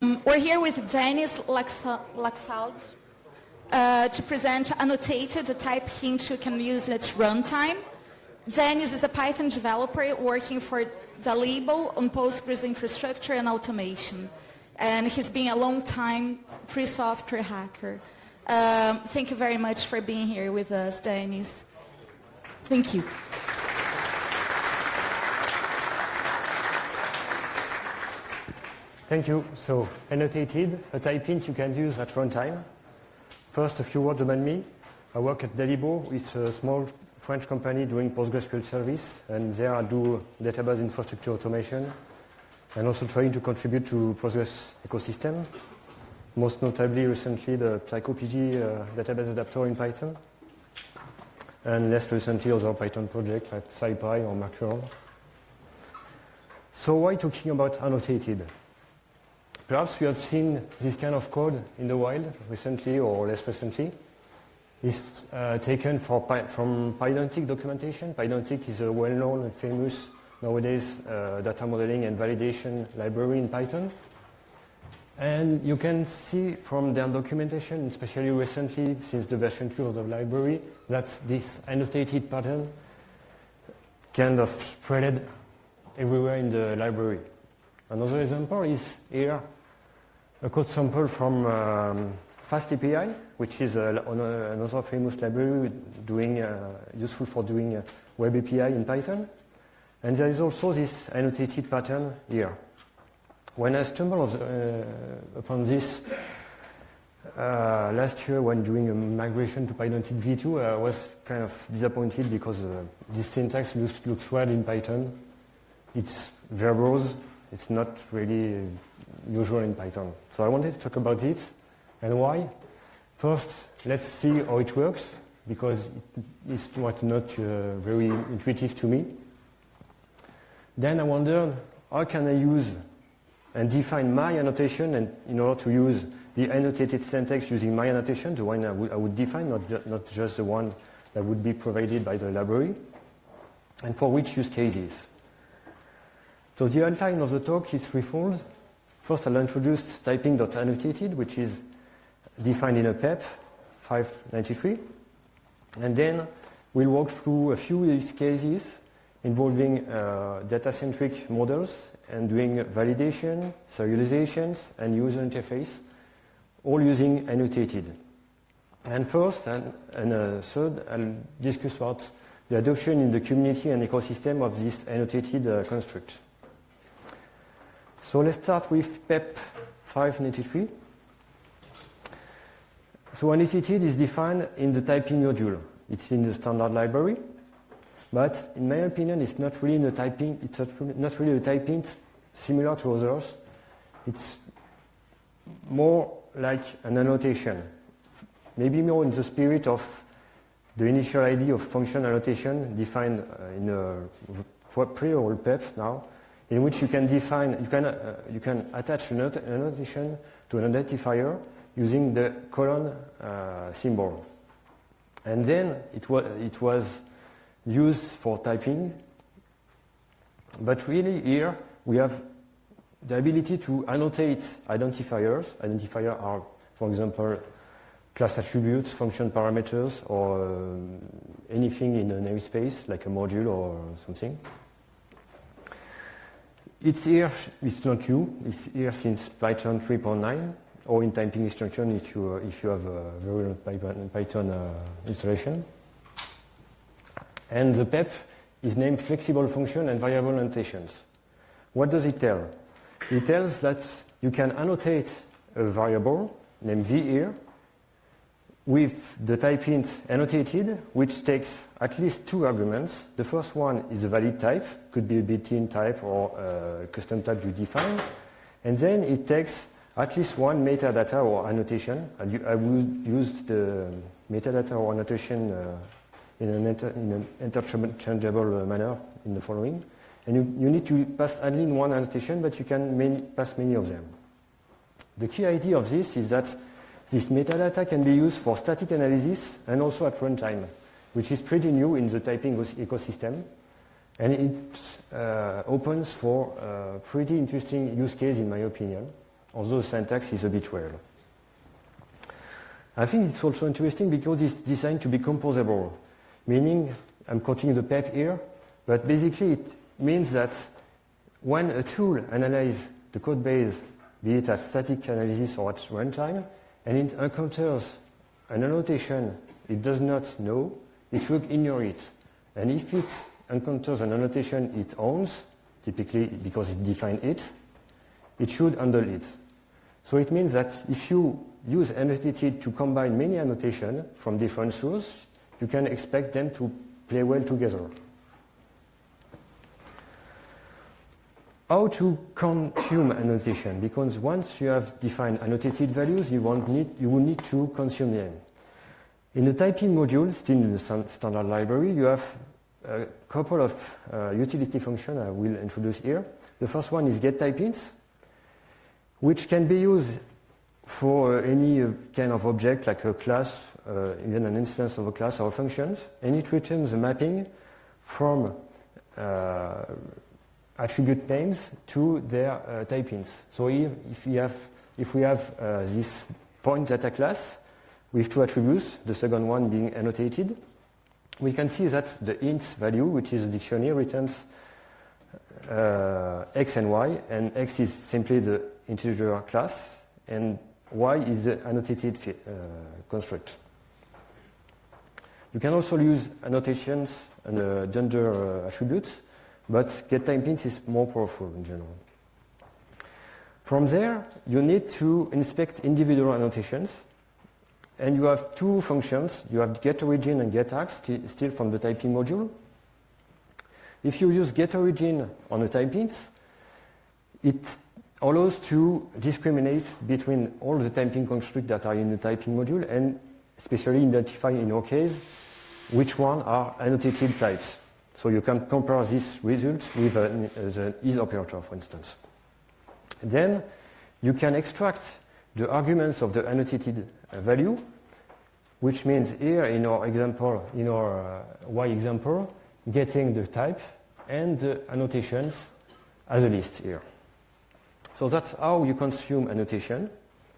We're here with Denis Laxalt to present annotated, a type hint you can use at runtime. Denis is a Python developer working for Dalibo on Postgres infrastructure and automation. And he's been a long time free software hacker. Thank you very much for being here with us, Denis. Thank you. Thank you. So, annotated, a type hint you can use at runtime. First, a few words about me. I work at Dalibo. It's a small French company doing PostgreSQL service, and there I do database infrastructure automation, and also trying to contribute to Postgres ecosystem. Most notably, recently, the PsychoPG database adapter in Python, and less recently, other Python projects like SciPy or Mercurial. So why talking about annotated? Perhaps you have seen this kind of code in the wild recently or less recently. It's taken from Pydantic documentation. Pydantic is a well-known and famous nowadays data modeling and validation library in Python. And you can see from their documentation, especially recently since the version 2 of the library, that this annotated pattern kind of spread everywhere in the library. Another example is here a code sample from FastAPI, which is another famous library useful for doing web API in Python. And there is also this annotated pattern here. When I stumbled upon this last year when doing a migration to Pydantic v2, I was kind of disappointed because this syntax looks weird in Python. It's verbose. It's not really usual in Python. So I wanted to talk about it and why. First, let's see how it works, because it's not very intuitive to me. Then I wondered, how can I use and define my annotation, and in order to use the annotated syntax using my annotation, the one I would define, not just the one that would be provided by the library, and for which use cases. So the outline of the talk is threefold. First, I'll introduce typing.annotated, which is defined in a PEP 593. And then we'll walk through a few use cases involving data-centric models and doing validation, serializations, and user interface, all using annotated. And first, and third, I'll discuss about the adoption in the community and ecosystem of this annotated construct. So let's start with PEP 593. So annotated is defined in the typing module. It's in the standard library, but in my opinion, it's not really a typing similar to others. It's more like an annotation, maybe more in the spirit of the initial idea of function annotation defined in a pre-roll PEP now, in which you can attach an annotation to an identifier using the colon symbol. And then it was used for typing, but really here we have the ability to annotate identifiers. Identifiers are, for example, class attributes, function parameters, or anything in a namespace, like a module or something. It's here, it's not new, it's here since Python 3.9, or in typing instruction if you have a very Python installation. And the PEP is named Flexible Function and Variable Annotations. What does it tell? It tells that you can annotate a variable named v here with the type hint annotated, which takes at least two arguments. The first one is a valid type, could be a built-in type or a custom type you define. And then it takes at least one metadata or annotation. I would use the metadata or annotation in an interchangeable manner in the following. And you need to pass only one annotation, but you can pass many of them. The key idea of this is that this metadata can be used for static analysis and also at runtime, which is pretty new in the typing ecosystem. And it opens for a pretty interesting use case, in my opinion. although the syntax is a bit weird. I think it's also interesting because it's designed to be composable, meaning, I'm quoting the PEP here, but basically it means that when a tool analyzes the code base, be it at static analysis or at runtime, and it encounters an annotation it does not know, it should ignore it. And if it encounters an annotation it owns, typically because it defined it, it should handle it. So it means that if you use annotated to combine many annotations from different sources, you can expect them to play well together. How to consume annotation? Because once you have defined annotated values, you will need to consume them. In the typing module, still in the standard library, you have a couple of utility functions I will introduce here. The first one is getTypeInts, which can be used for any kind of object like a class, even an instance of a class or functions, and it returns a mapping from attribute names to their typeins. So here, if we have this point data class with two attributes, the second one being annotated, we can see that the ints value, which is a dictionary, returns x and y, and x is simply the integer class, and y is the annotated construct. You can also use annotations and gender attributes, but getTypeInts is more powerful in general. From there, you need to inspect individual annotations, and you have two functions. You have getOrigin and getArgs, still from the typing module. If you use getOrigin on the typeins, it allows to discriminate between all the typing constructs that are in the typing module and especially identify, in your case, which one are annotated types. So you can compare this result with the is operator, for instance. Then you can extract the arguments of the annotated value, which means here in our example, in our Y example, getting the type and the annotations as a list here. So that's how you consume annotation.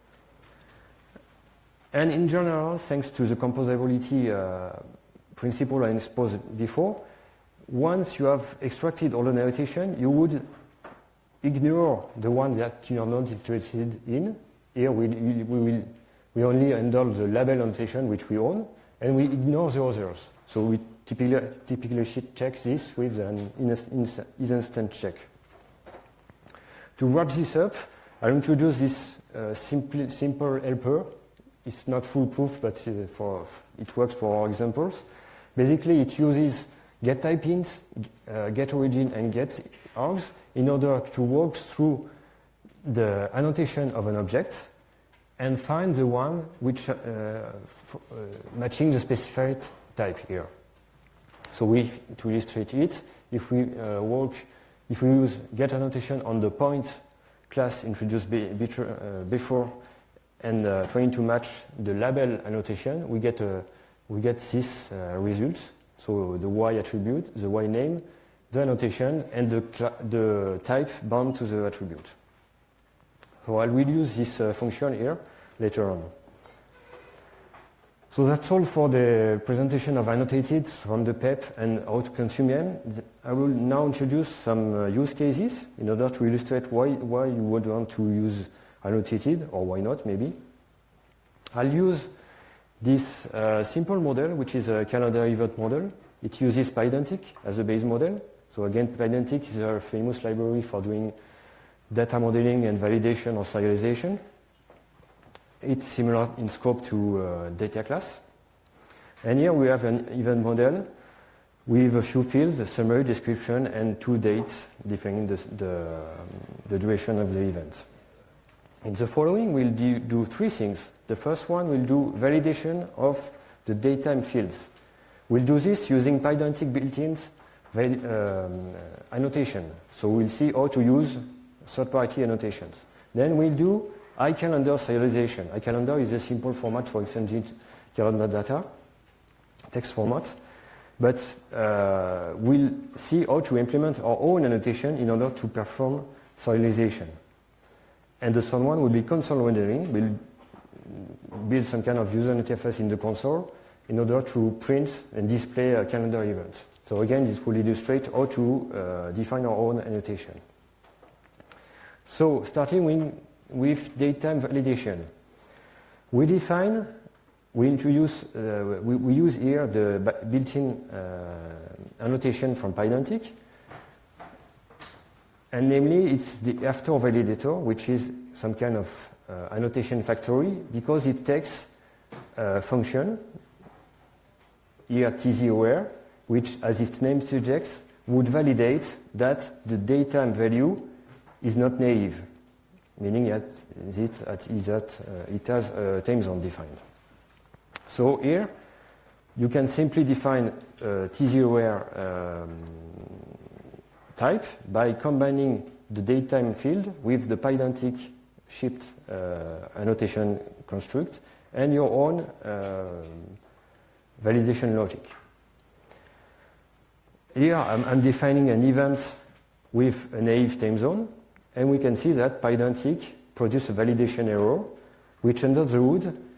And in general, thanks to the composability principle I exposed before, once you have extracted all the annotation, you would ignore the one that you are not interested in. Here we only handle the label annotation which we own, and we ignore the others. So we typically check this with an is-instant check. To wrap this up, I'll introduce this simple helper. It's not foolproof, but it works for our examples. Basically, it uses getTypeInts, getOrigin, and getArgs in order to walk through the annotation of an object and find the one which matching the specified type here. So to illustrate it, if we use getAnnotation on the point class introduced before and trying to match the label annotation, we get this result. So the Y attribute, the Y name, the annotation, and the type bound to the attribute. So I will use this function here later on. So that's all for the presentation of annotated from the PEP and how to consume them. I will now introduce some use cases in order to illustrate why you would want to use annotated, or why not maybe. I'll use this simple model, which is a calendar event model. It uses Pydantic as a base model. So again, Pydantic is a famous library for doing data modeling and validation or serialization. It's similar in scope to data class. And here we have an event model with a few fields, a summary, description, and 2 dates defining the duration of the event. In the following, we'll do 3 things. The first one, we'll do validation of the datetime fields. We'll do this using Pydantic built-in annotation. So we'll see how to use third-party annotations. Then we'll do iCalendar serialization. iCalendar is a simple format for exchanging calendar data, text format. But we'll see how to implement our own annotation in order to perform serialization. And the third one will be console rendering. We'll build some kind of user interface in the console in order to print and display calendar events. So again, this will illustrate how to define our own annotation. So starting with datetime validation. We use here the built-in annotation from Pydantic. And namely, it's the after validator, which is some kind of annotation factory, because it takes a function, here tzOR, which, as its name suggests, would validate that the datetime value is not naive, meaning that it has a time zone defined. So here, you can simply define tzOR type by combining the datetime field with the Pydantic shipped annotation construct and your own validation logic. Here I'm defining an event with a naive time zone, and we can see that Pydantic produces a validation error, which under the hood